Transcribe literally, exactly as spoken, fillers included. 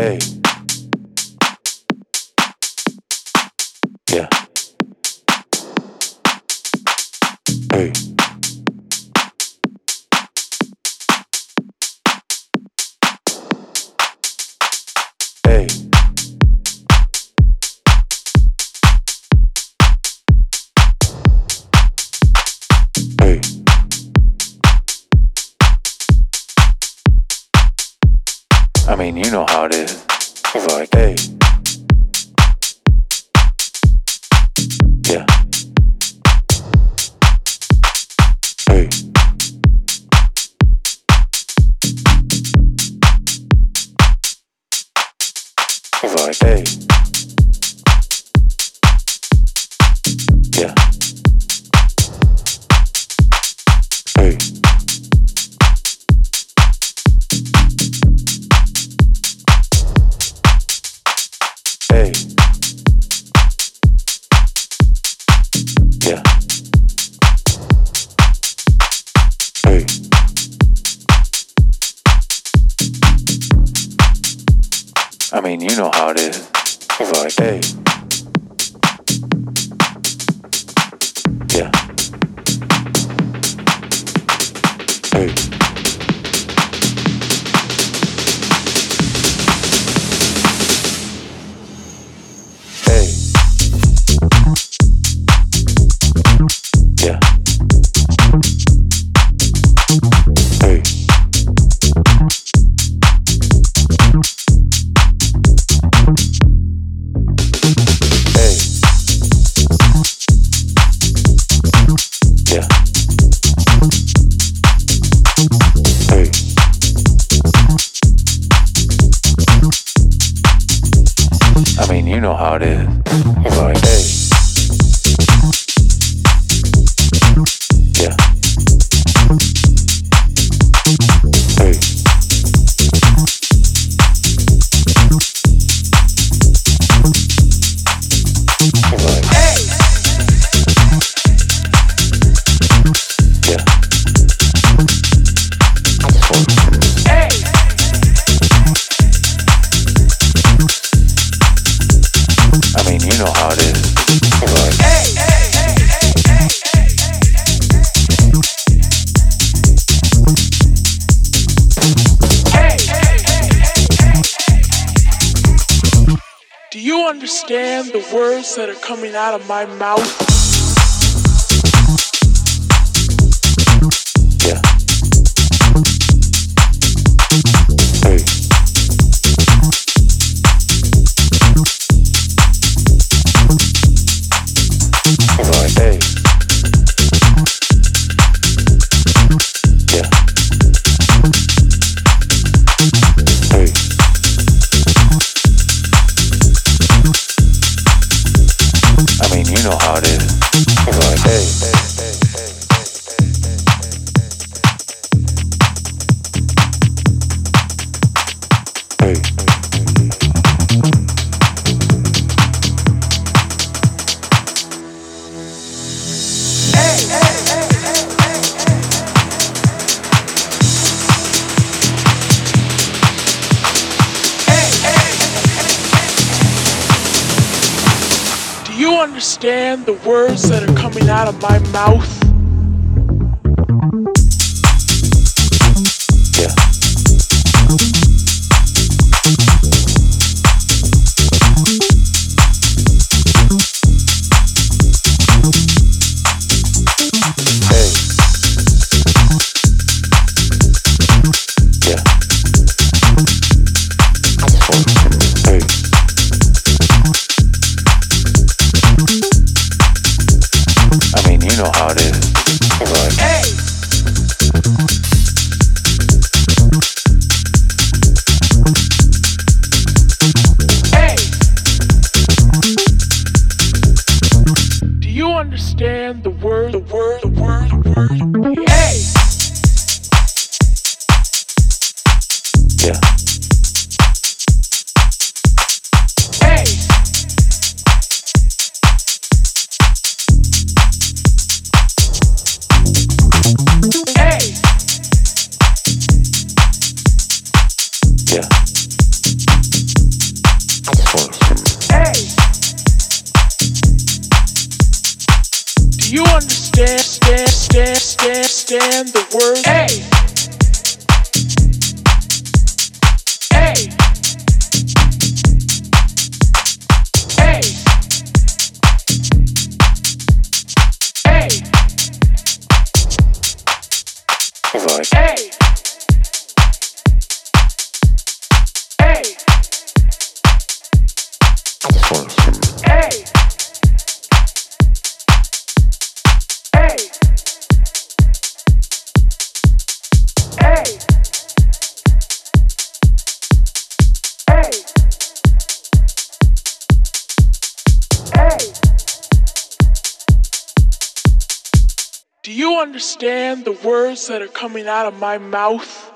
Hey. Yeah. Hey. Hey. Hey. I mean, you know how it is. It's like, hey. Yeah. Hey. It's like, hey. Yeah. Hey. Hey. Yeah. Hey. I mean, you know how it is. It's like, hey. Yeah. Hey. Hey. Yeah. Hey. Hey. Yeah. Hey. I mean, you know how it is. It's like, hey. Yeah. Hey. It's like, hey. Yeah. I just want to. Hey. I mean, you know how it is. It's like, hey. Do you understand the words that are coming out of my mouth? Yeah. Hey. It's like, hey. Yeah. Hey. I mean, you know how it is. It's like, hey. Hey. Do you understand the words that are coming out of my mouth? Yeah. Hey. Yeah. I just want to. Hey. I mean, you know how it is. Do you understand, stand, stand, stand, stand the words? Hey! Hey! Hey! Hey! Right. Hey! Hey! I just want some. Hey! Hey! Hey! Hey! Hey! Do you understand the words that are coming out of my mouth?